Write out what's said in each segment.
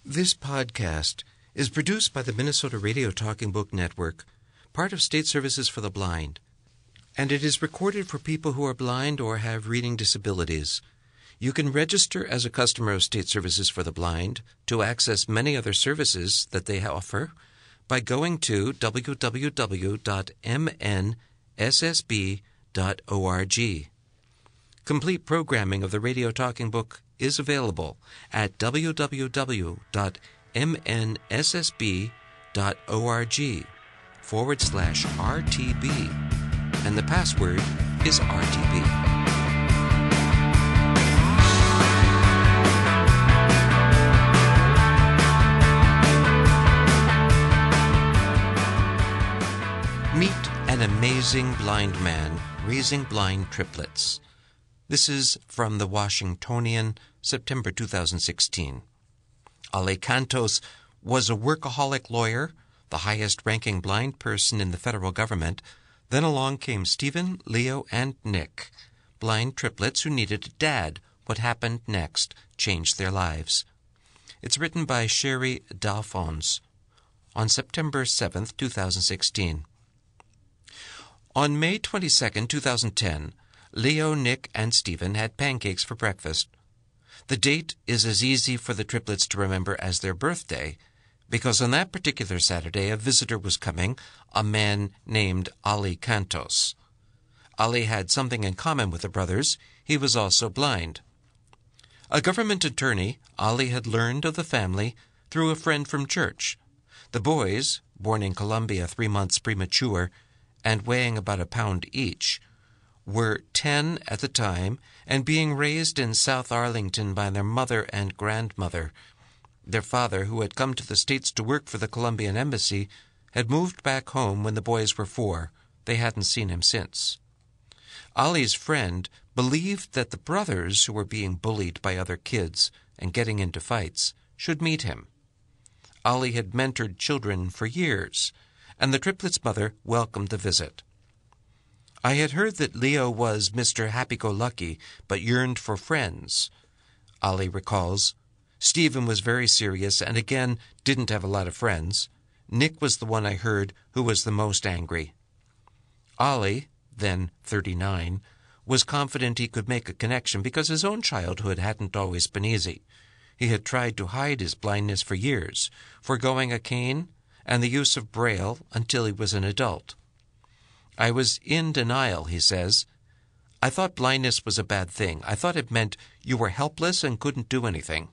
This podcast is produced by the Minnesota Radio Talking Book Network, part of State Services for the Blind, and it is recorded for people who are blind or have reading disabilities. You can register as a customer of State Services for the Blind to access many other services that they offer by going to www.mnssb.org. Complete programming of the Radio Talking Book is available at www.mnssb.org/RTB, and the password is RTB. Meet an amazing blind man raising blind triplets. This is from the Washingtonian, September 2016. Ale Cantos was a workaholic lawyer, the highest-ranking blind person in the federal government. Then along came Stephen, Leo, and Nick, blind triplets who needed a dad. What happened next changed their lives. It's written by Sherry D'Alphonse on September 7, 2016. On May 22, 2010, Leo, Nick, and Stephen had pancakes for breakfast. The date is as easy for the triplets to remember as their birthday, because on that particular Saturday a visitor was coming, a man named Ale Cantos. Ale had something in common with the brothers. He was also blind. A government attorney, Ale had learned of the family through a friend from church. The boys, born in Colombia 3 months premature and weighing about a pound each, were 10 at the time and being raised in South Arlington by their mother and grandmother. Their father, who had come to the States to work for the Colombian embassy, had moved back home when the boys were 4. They hadn't seen him since. Ali's friend believed that the brothers, who were being bullied by other kids and getting into fights, should meet him. Ali had mentored children for years, and the triplets' mother welcomed the visit. I had heard that Leo was Mr. Happy-Go-Lucky, but yearned for friends, Ali recalls. Stephen was very serious and again didn't have a lot of friends. Nick was the one I heard who was the most angry. Ali, then 39, was confident he could make a connection because his own childhood hadn't always been easy. He had tried to hide his blindness for years, foregoing a cane and the use of Braille until he was an adult. I was in denial, he says. I thought blindness was a bad thing. I thought it meant you were helpless and couldn't do anything.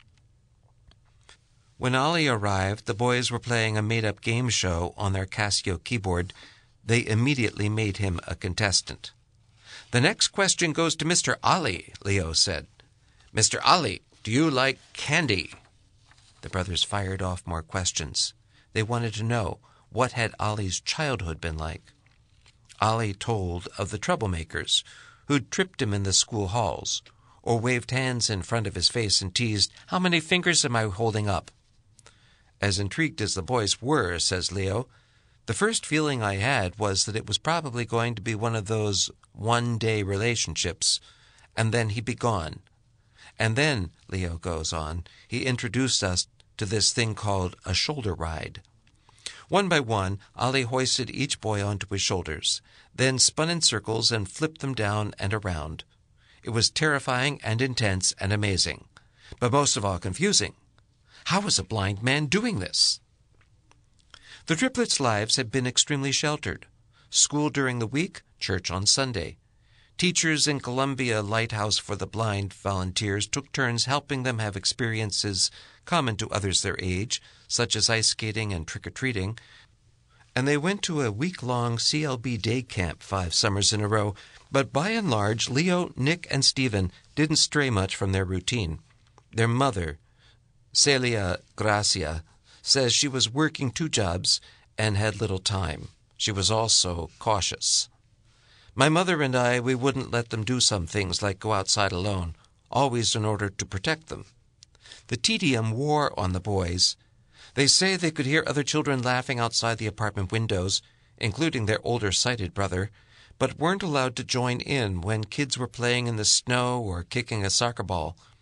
When Ali arrived, the boys were playing a made-up game show on their Casio keyboard. They immediately made him a contestant. The next question goes to Mr. Ali, Leo said. Mr. Ali, do you like candy? The brothers fired off more questions. They wanted to know, what had Ali's childhood been like? Ali told of the troublemakers who'd tripped him in the school halls, or waved hands in front of his face and teased, "How many fingers am I holding up?" As intrigued as the boys were, says Leo, the first feeling I had was that it was probably going to be one of those one-day relationships, and then he'd be gone. And then, Leo goes on, he introduced us to this thing called a shoulder ride. One by one, Ali hoisted each boy onto his shoulders, then spun in circles and flipped them down and around. It was terrifying and intense and amazing, but most of all confusing. How was a blind man doing this? The triplets' lives had been extremely sheltered. School during the week, church on Sunday. Teachers in Columbia Lighthouse for the Blind volunteers took turns helping them have experiences common to others their age, such as ice skating and trick-or-treating, and they went to a week-long CLB day camp 5 summers in a row, but by and large, Leo, Nick, and Stephen didn't stray much from their routine. Their mother, Celia Gracia, says she was working 2 jobs and had little time. She was also cautious. My mother and I, we wouldn't let them do some things like go outside alone, always in order to protect them. The tedium wore on the boys. They say they could hear other children laughing outside the apartment windows, including their older sighted brother, but weren't allowed to join in when kids were playing in the snow or kicking a soccer ball.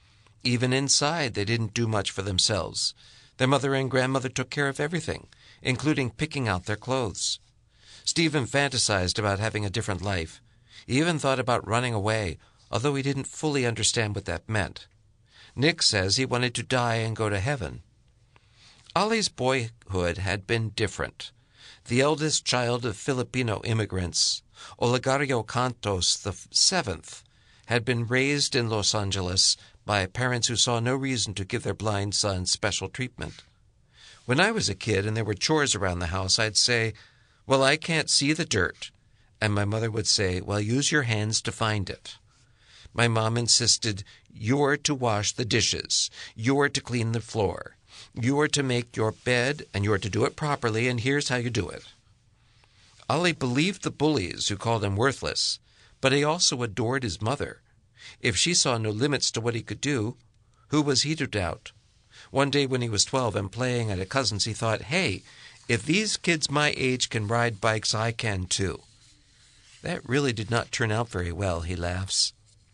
Even inside, they didn't do much for themselves. Their mother and grandmother took care of everything, including picking out their clothes. Stephen fantasized about having a different life. He even thought about running away, although he didn't fully understand what that meant. Nick says he wanted to die and go to heaven. Ollie's boyhood had been different. The eldest child of Filipino immigrants, Olegario Cantos VII, had been raised in Los Angeles by parents who saw no reason to give their blind son special treatment. When I was a kid and there were chores around the house, I'd say, "Well, I can't see the dirt." And my mother would say, "Well, use your hands to find it." My mom insisted, "You're to wash the dishes. You're to clean the floor. You're to make your bed, and you're to do it properly, and here's how you do it." Ollie believed the bullies who called him worthless, but he also adored his mother. If she saw no limits to what he could do, who was he to doubt? One day when he was 12 and playing at a cousin's, he thought, "Hey, if these kids my age can ride bikes, I can too." That really did not turn out very well, he laughs.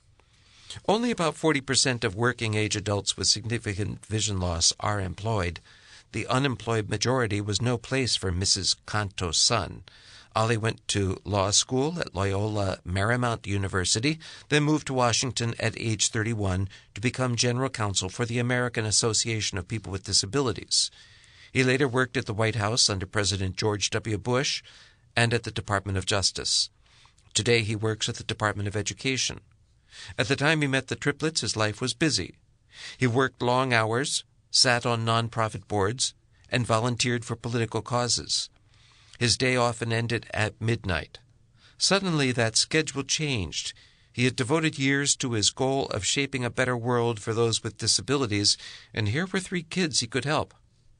Only about 40% of working-age adults with significant vision loss are employed. The unemployed majority was no place for Mrs. Cantos' son. Ollie went to law school at Loyola Marymount University, then moved to Washington at age 31 to become general counsel for the American Association of People with Disabilities. He later worked at the White House under President George W. Bush and at the Department of Justice. Today he works at the Department of Education. At the time he met the triplets, his life was busy. He worked long hours, sat on nonprofit boards, and volunteered for political causes. His day often ended at midnight. Suddenly that schedule changed. He had devoted years to his goal of shaping a better world for those with disabilities, and here were 3 kids he could help.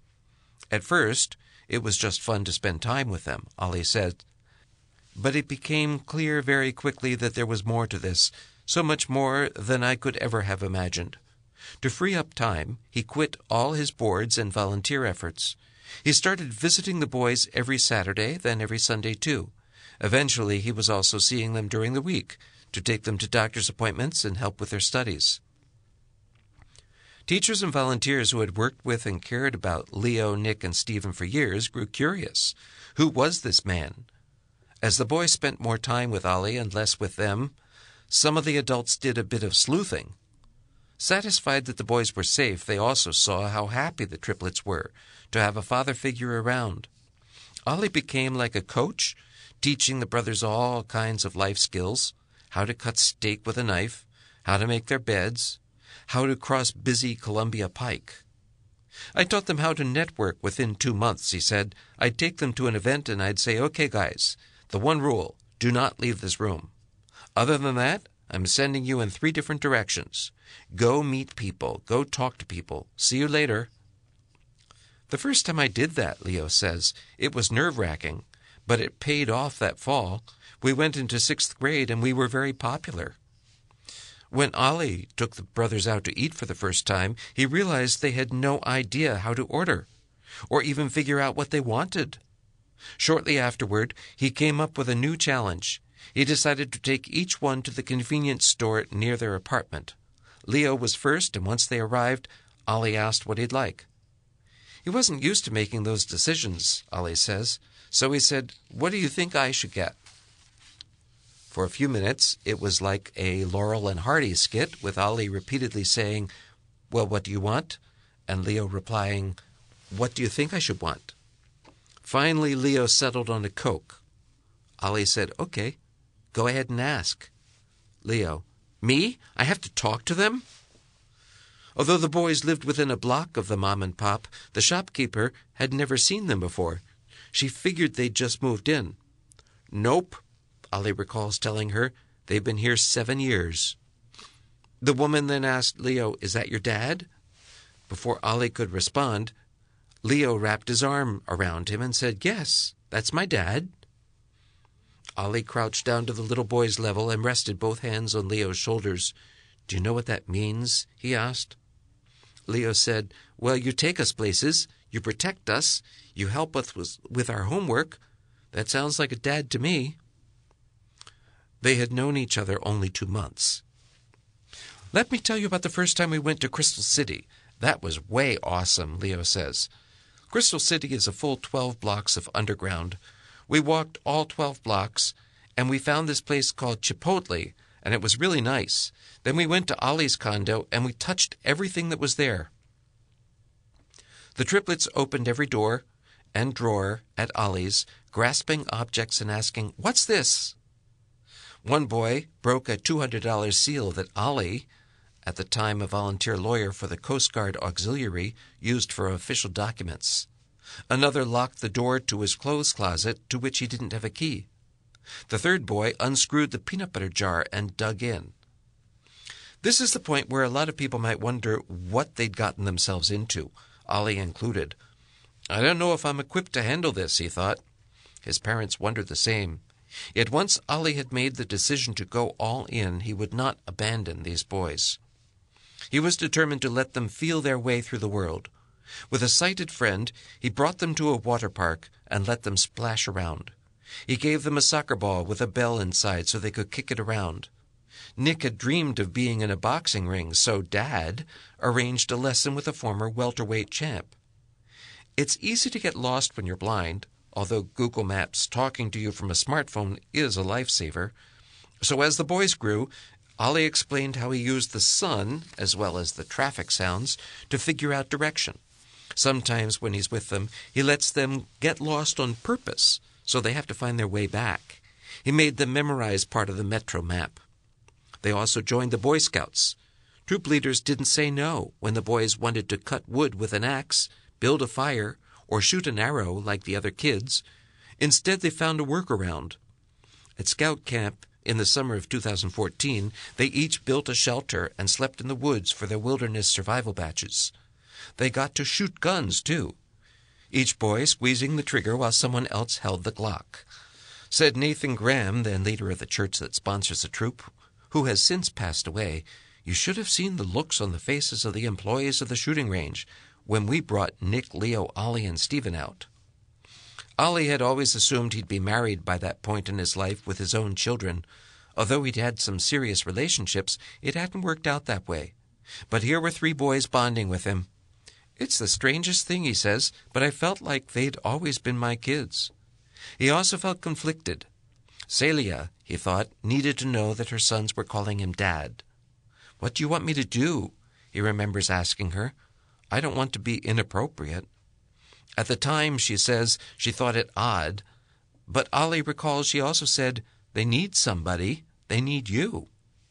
At first, it was just fun to spend time with them, Ollie said. But it became clear very quickly that there was more to this, so much more than I could ever have imagined. To free up time, he quit all his boards and volunteer efforts. He started visiting the boys every Saturday, then every Sunday too. Eventually, he was also seeing them during the week to take them to doctor's appointments and help with their studies. Teachers and volunteers who had worked with and cared about Leo, Nick, and Stephen for years grew curious. Who was this man? As the boys spent more time with Ollie and less with them, some of the adults did a bit of sleuthing. Satisfied that the boys were safe, they also saw how happy the triplets were to have a father figure around. Ollie became like a coach, teaching the brothers all kinds of life skills: how to cut steak with a knife, how to make their beds, how to cross busy Columbia Pike. I taught them how to network within 2 months, he said. I'd take them to an event and I'd say, "Okay, guys, the one rule, do not leave this room. Other than that, I'm sending you in 3 different directions. Go meet people. Go talk to people. See you later." The first time I did that, Leo says, it was nerve-wracking, but it paid off that fall. We went into 6th grade and we were very popular. When Ollie took the brothers out to eat for the first time, he realized they had no idea how to order, or even figure out what they wanted. Shortly afterward, he came up with a new challenge. He decided to take each one to the convenience store near their apartment. Leo was first, and once they arrived, Ollie asked what he'd like. He wasn't used to making those decisions, Ollie says, so he said, "What do you think I should get?" For a few minutes, it was like a Laurel and Hardy skit, with Ollie repeatedly saying, "Well, what do you want?" and Leo replying, "What do you think I should want?" Finally, Leo settled on a Coke. Ollie said, "Okay, go ahead and ask." Leo, "Me? I have to talk to them?" Although the boys lived within a block of the mom and pop, the shopkeeper had never seen them before. She figured they'd just moved in. "Nope," Ollie recalls telling her, "they've been here 7 years. The woman then asked Leo, "Is that your dad?" Before Ollie could respond, Leo wrapped his arm around him and said, "Yes, that's my dad." Ollie crouched down to the little boy's level and rested both hands on Leo's shoulders. "Do you know what that means?" he asked. Leo said, "Well, you take us places, you protect us, you help us with our homework. That sounds like a dad to me." They had known each other only 2 months. Let me tell you about the first time we went to Crystal City. That was way awesome, Leo says. Crystal City is a full 12 blocks of underground. We walked all 12 blocks, and we found this place called Chipotle, and it was really nice. Then we went to Ollie's condo, and we touched everything that was there. The triplets opened every door and drawer at Ollie's, grasping objects and asking, "What's this?" One boy broke a $200 seal that Ollie, at the time a volunteer lawyer for the Coast Guard Auxiliary, used for official documents. Another locked the door to his clothes closet, to which he didn't have a key. The third boy unscrewed the peanut butter jar and dug in. This is the point where a lot of people might wonder what they'd gotten themselves into, Ollie included. "I don't know if I'm equipped to handle this," he thought. His parents wondered the same. Yet once Ollie had made the decision to go all in, he would not abandon these boys. He was determined to let them feel their way through the world. With a sighted friend, he brought them to a water park and let them splash around. He gave them a soccer ball with a bell inside so they could kick it around. Nick had dreamed of being in a boxing ring, so Dad arranged a lesson with a former welterweight champ. It's easy to get lost when you're blind, although Google Maps talking to you from a smartphone is a lifesaver. So as the boys grew, Ollie explained how he used the sun, as well as the traffic sounds, to figure out direction. Sometimes when he's with them, he lets them get lost on purpose, so they have to find their way back. He made them memorize part of the Metro map. They also joined the Boy Scouts. Troop leaders didn't say no when the boys wanted to cut wood with an axe, build a fire, or shoot an arrow like the other kids. Instead, they found a workaround. At Scout Camp in the summer of 2014, they each built a shelter and slept in the woods for their wilderness survival batches. They got to shoot guns, too, each boy squeezing the trigger while someone else held the Glock. Said Nathan Graham, then leader of the church that sponsors the troop, who has since passed away, "You should have seen the looks on the faces of the employees of the shooting range when we brought Nick, Leo, Ollie, and Stephen out." Ollie had always assumed he'd be married by that point in his life with his own children. Although he'd had some serious relationships, it hadn't worked out that way. But here were 3 boys bonding with him. "It's the strangest thing," he says, "but I felt like they'd always been my kids." He also felt conflicted. Celia, he thought, needed to know that her sons were calling him Dad. "What do you want me to do?" he remembers asking her. "I don't want to be inappropriate." At the time, she says, she thought it odd, but Ollie recalls she also said, "They need somebody. They need you."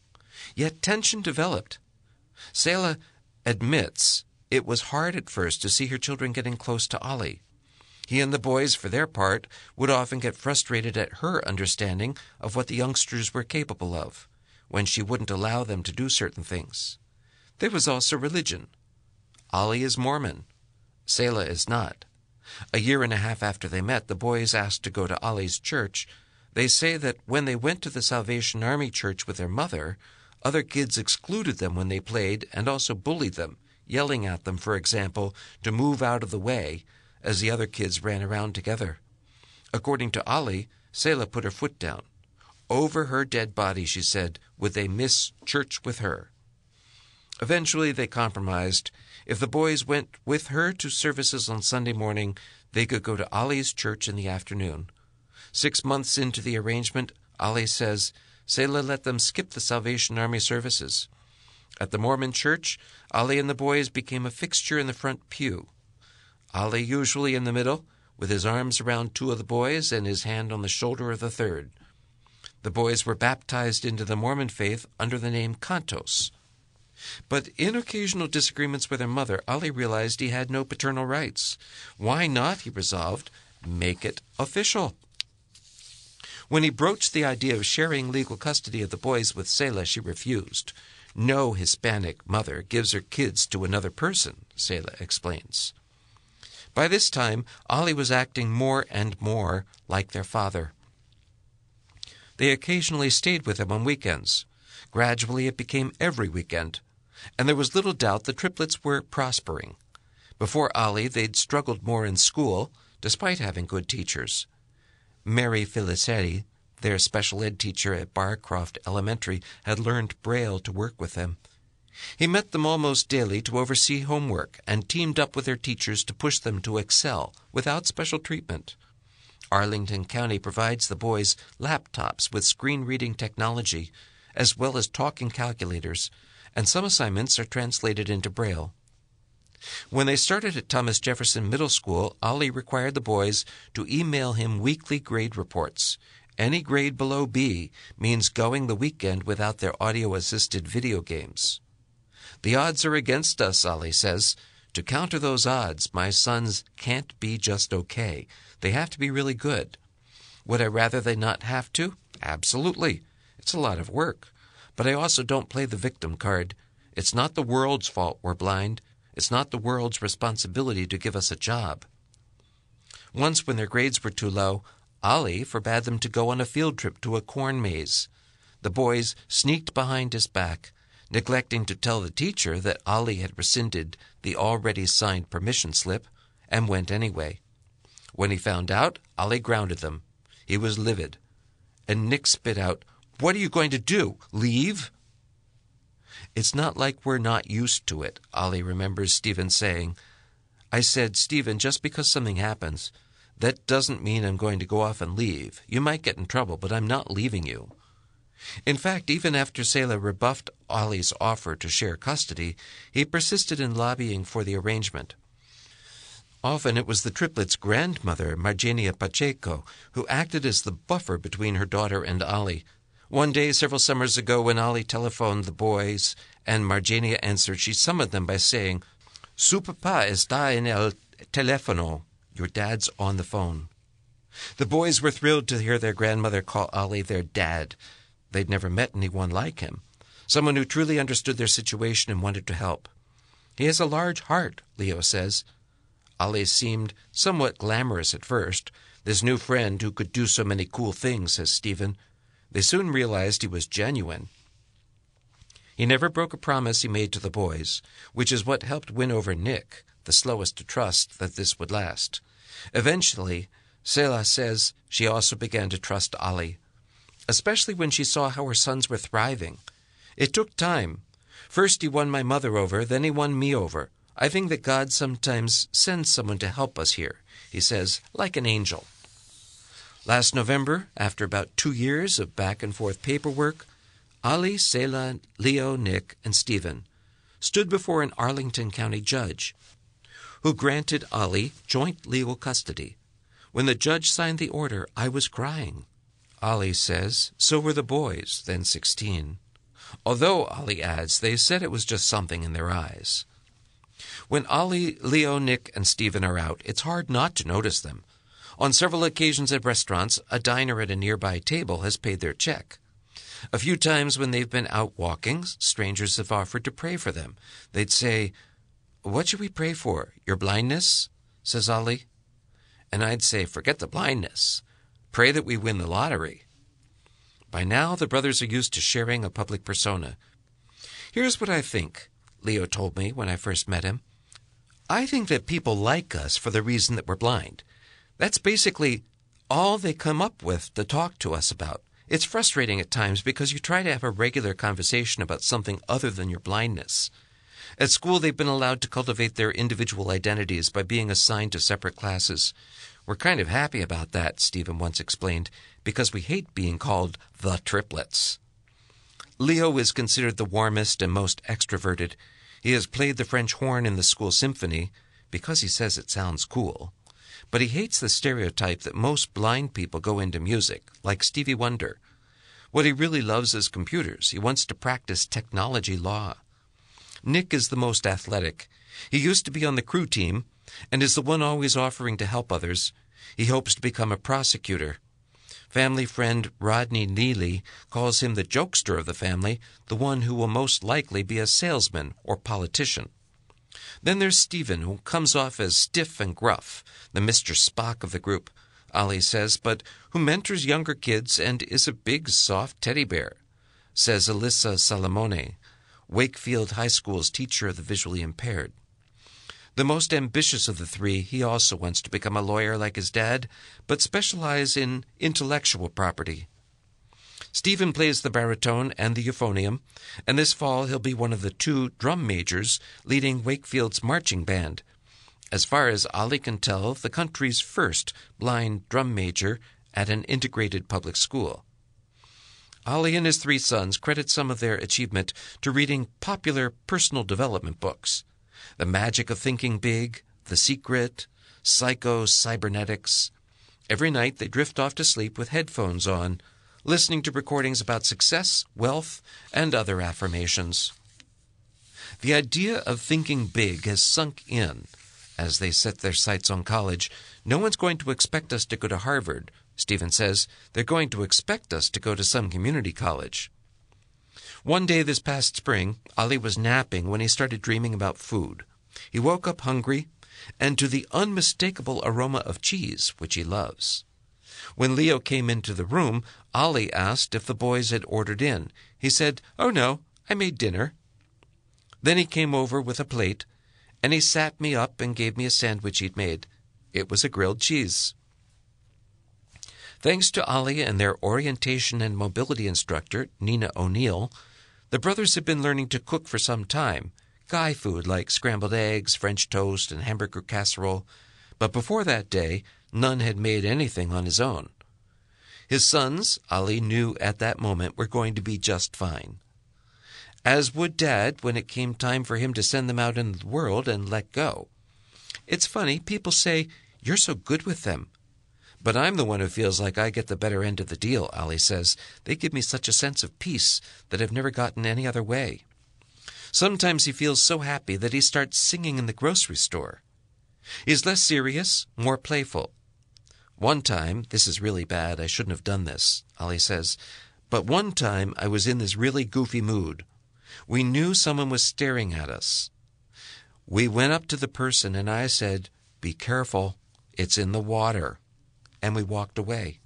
Yet tension developed. Celia admits it was hard at first to see her children getting close to Ollie. He and the boys, for their part, would often get frustrated at her understanding of what the youngsters were capable of, when she wouldn't allow them to do certain things. There was also religion. Ollie is Mormon. Celia is not. A year and a half after they met, the boys asked to go to Ollie's church. They say that when they went to the Salvation Army church with their mother, other kids excluded them when they played and also bullied them, yelling at them, for example, to move out of the way, as the other kids ran around together. According to Ollie, Celia put her foot down. Over her dead body, she said, would they miss church with her? Eventually they compromised. If the boys went with her to services on Sunday morning, they could go to Ollie's church in the afternoon. 6 months into the arrangement, Ollie says, Celia let them skip the Salvation Army services. At the Mormon church, Ollie and the boys became a fixture in the front pew. Ollie usually in the middle, with his arms around 2 of the boys and his hand on the shoulder of the third. The boys were baptized into the Mormon faith under the name Kantos. But in occasional disagreements with their mother, Ollie realized he had no paternal rights. Why not, he resolved, make it official? When he broached the idea of sharing legal custody of the boys with Celia, she refused. No Hispanic mother gives her kids to another person, Celia explains. By this time, Ollie was acting more and more like their father. They occasionally stayed with him on weekends. Gradually, it became every weekend, and there was little doubt the triplets were prospering. Before Ollie, they'd struggled more in school, despite having good teachers. Mary Feliceri, their special ed teacher at Barcroft Elementary, had learned Braille to work with them. He met them almost daily to oversee homework and teamed up with their teachers to push them to excel without special treatment. Arlington County provides the boys laptops with screen reading technology, as well as talking calculators, and some assignments are translated into Braille. When they started at Thomas Jefferson Middle School, Ollie required the boys to email him weekly grade reports. Any grade below B means going the weekend without their audio-assisted video games. The odds are against us, Ollie says. To counter those odds, my sons can't be just okay. They have to be really good. Would I rather they not have to? Absolutely. It's a lot of work. But I also don't play the victim card. It's not the world's fault we're blind. It's not the world's responsibility to give us a job. Once, when their grades were too low, Ollie forbade them to go on a field trip to a corn maze. The boys sneaked behind his back, neglecting to tell the teacher that Ollie had rescinded the already signed permission slip, and went anyway. When he found out, Ollie grounded them. He was livid. And Nick spit out, "What are you going to do? Leave?" "It's not like we're not used to it," Ollie remembers Stephen saying. "I said, Stephen, just because something happens, that doesn't mean I'm going to go off and leave. You might get in trouble, but I'm not leaving you." In fact, even after Selah rebuffed Ollie's offer to share custody, he persisted in lobbying for the arrangement. Often it was the triplets' grandmother, Margenia Pacheco, who acted as the buffer between her daughter and Ollie. One day, several summers ago, when Ollie telephoned the boys and Margenia answered, she summoned them by saying, "Su papá está en el teléfono." Your dad's on the phone. The boys were thrilled to hear their grandmother call Ollie their dad. They'd never met anyone like him, someone who truly understood their situation and wanted to help. "He has a large heart," Leo says. Ollie seemed somewhat glamorous at first, this new friend who could do so many cool things, says Stephen. They soon realized he was genuine. He never broke a promise he made to the boys, which is what helped win over Nick, the slowest to trust that this would last. Eventually, Selah says she also began to trust Ollie, especially when she saw how her sons were thriving. "It took time. First he won my mother over, then he won me over. I think that God sometimes sends someone to help us here," he says, like an angel. Last November, after about 2 years of back-and-forth paperwork, Ollie, Selah, Leo, Nick, and Stephen stood before an Arlington County judge, who granted Ollie joint legal custody. When the judge signed the order, I was crying. Ollie says, so were the boys, then 16. Although, Ollie adds, they said it was just something in their eyes. When Ollie, Leo, Nick, and Stephen are out, it's hard not to notice them. On several occasions at restaurants, a diner at a nearby table has paid their check. A few times when they've been out walking, strangers have offered to pray for them. They'd say, "What should we pray for? Your blindness?" says Ollie. And I'd say, "Forget the blindness. Pray that we win the lottery." By now, the brothers are used to sharing a public persona. "Here's what I think," Leo told me when I first met him. "I think that people like us for the reason that we're blind. That's basically all they come up with to talk to us about. It's frustrating at times because you try to have a regular conversation about something other than your blindness. At school, they've been allowed to cultivate their individual identities by being assigned to separate classes. We're kind of happy about that," Stephen once explained, "because we hate being called the triplets." Leo is considered the warmest and most extroverted. He has played the French horn in the school symphony because he says it sounds cool. But he hates the stereotype that most blind people go into music, like Stevie Wonder. What he really loves is computers. He wants to practice technology law. Nick is the most athletic. He used to be on the crew team and is the one always offering to help others. He hopes to become a prosecutor. Family friend Rodney Neely calls him the jokester of the family, the one who will most likely be a salesman or politician. Then there's Stephen, who comes off as stiff and gruff, the Mr. Spock of the group, Ollie says, but who mentors younger kids and is a big, soft teddy bear, says Alyssa Salamone, Wakefield High School's teacher of the visually impaired. The most ambitious of the three, he also wants to become a lawyer like his dad, but specialize in intellectual property. Stephen plays the baritone and the euphonium, and this fall he'll be one of the 2 drum majors leading Wakefield's marching band. As far as Ollie can tell, the country's first blind drum major at an integrated public school. Ollie and his 3 sons credit some of their achievement to reading popular personal development books. The Magic of Thinking Big, The Secret, Psycho-Cybernetics. Every night they drift off to sleep with headphones on, listening to recordings about success, wealth, and other affirmations. The idea of thinking big has sunk in. As they set their sights on college, no one's going to expect us to go to Harvard. Stephen says they're going to expect us to go to some community college. One day this past spring, Ollie was napping when he started dreaming about food. He woke up hungry and to the unmistakable aroma of cheese, which he loves. When Leo came into the room, Ollie asked if the boys had ordered in. He said, "Oh no, I made dinner." Then he came over with a plate, and he sat me up and gave me a sandwich he'd made. It was a grilled cheese. Thanks to Ollie and their orientation and mobility instructor, Nina O'Neill, the brothers have been learning to cook for some time, guy food like scrambled eggs, French toast, and hamburger casserole. But before that day, none had made anything on his own. His sons, Ollie knew at that moment, were going to be just fine. As would Dad when it came time for him to send them out into the world and let go. It's funny, people say, "You're so good with them." But I'm the one who feels like I get the better end of the deal, Ollie says. They give me such a sense of peace that I've never gotten any other way. Sometimes he feels so happy that he starts singing in the grocery store. He's less serious, more playful. One time, this is really bad, I shouldn't have done this, Ollie says, but one time I was in this really goofy mood. We knew someone was staring at us. We went up to the person and I said, "Be careful, it's in the water," and we walked away.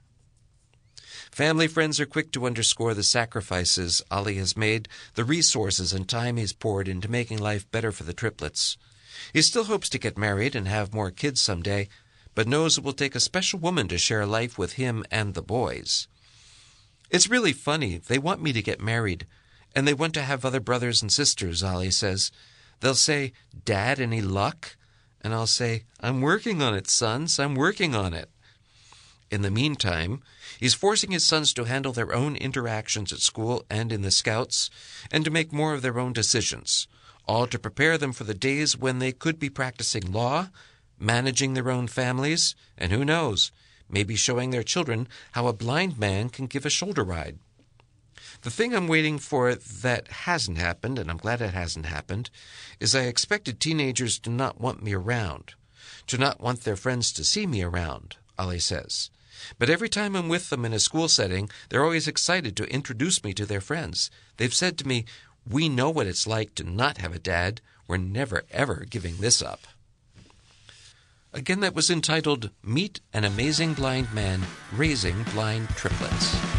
Family friends are quick to underscore the sacrifices Ollie has made, the resources and time he's poured into making life better for the triplets. He still hopes to get married and have more kids someday, but knows it will take a special woman to share life with him and the boys. It's really funny. They want me to get married, and they want to have other brothers and sisters, Ollie says. They'll say, "Dad, any luck?" And I'll say, "I'm working on it, sons. I'm working on it." In the meantime, he's forcing his sons to handle their own interactions at school and in the Scouts, and to make more of their own decisions, all to prepare them for the days when they could be practicing law, managing their own families, and who knows, maybe showing their children how a blind man can give a shoulder ride. The thing I'm waiting for that hasn't happened, and I'm glad it hasn't happened, is I expected teenagers to not want me around, to not want their friends to see me around, Ollie says. But every time I'm with them in a school setting, they're always excited to introduce me to their friends. They've said to me, "We know what it's like to not have a dad. We're never, ever giving this up." Again, that was entitled, Meet an Amazing Blind Man Raising Blind Triplets.